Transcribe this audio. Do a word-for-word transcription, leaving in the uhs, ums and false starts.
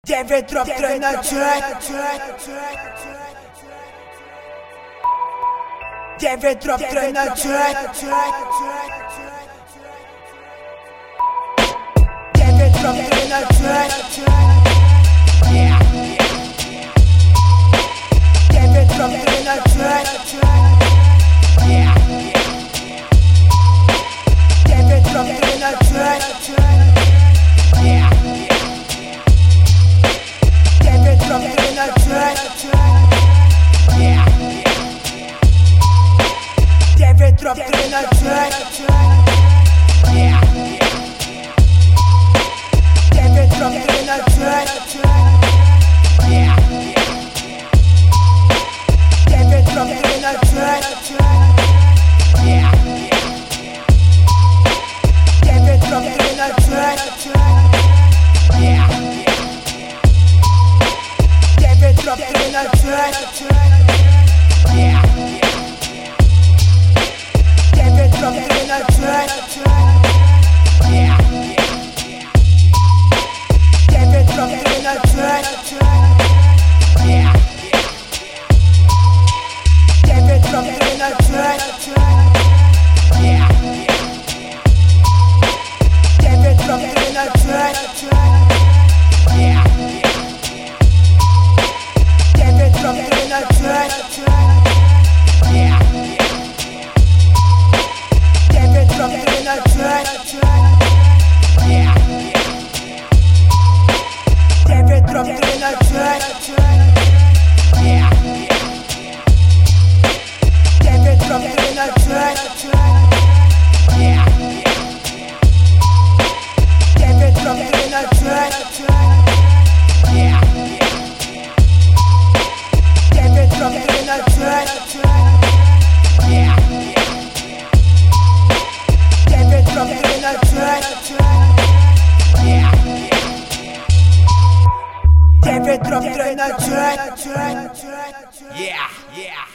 dziewięć drop trenaczek dziewięć drop trenaczek dziewięć drop trenaczek dziewięć drop trenaczek dziewięć drop trenaczek Drop in a track, David drop in a track, David drop in a track, David drop in a track, David drop in a track. Drop in a track, yeah. David drop in a track, yeah. David drop in a track, yeah. David drop in a track, yeah. David drop in a track, yeah. Drop in a track, yeah. David drop in a track, yeah. David drop in a track, yeah. David drop in a track, yeah. David drop in a track, yeah. Drop in a track, yeah. David drop in a track, yeah. David drop in a track, yeah, yeah.